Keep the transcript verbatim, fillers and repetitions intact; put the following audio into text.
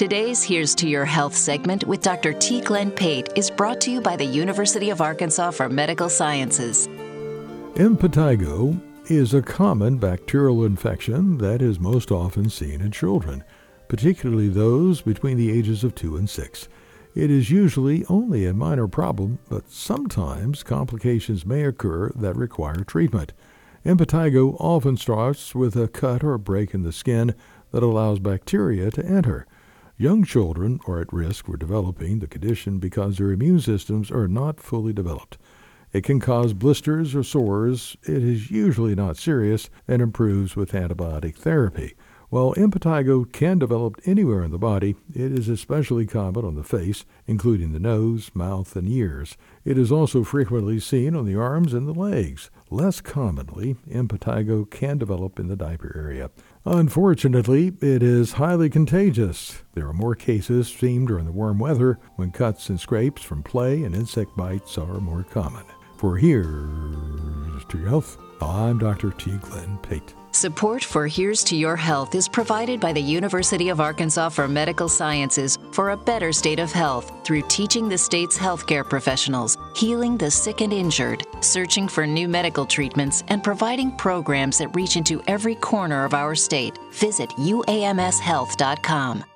Today's Here's to Your Health segment with Doctor T. Glenn Pate is brought to you by the University of Arkansas for Medical Sciences. Impetigo is a common bacterial infection that is most often seen in children, particularly those between the ages of two and six. It is usually only a minor problem, but sometimes complications may occur that require treatment. Impetigo often starts with a cut or break in the skin that allows bacteria to enter. Young children are at risk for developing the condition because their immune systems are not fully developed. It can cause blisters or sores. It is usually not serious and improves with antibiotic therapy. While impetigo can develop anywhere in the body, it is especially common on the face, including the nose, mouth, and ears. It is also frequently seen on the arms and the legs. Less commonly, impetigo can develop in the diaper area. Unfortunately, it is highly contagious. There are more cases seen during the warm weather when cuts and scrapes from play and insect bites are more common. For Here's to Your Health, I'm Doctor T. Glenn Pate. Support for Here's to Your Health is provided by the University of Arkansas for Medical Sciences for a better state of health through teaching the state's healthcare professionals, healing the sick and injured, searching for new medical treatments, and providing programs that reach into every corner of our state. Visit U A M S health dot com.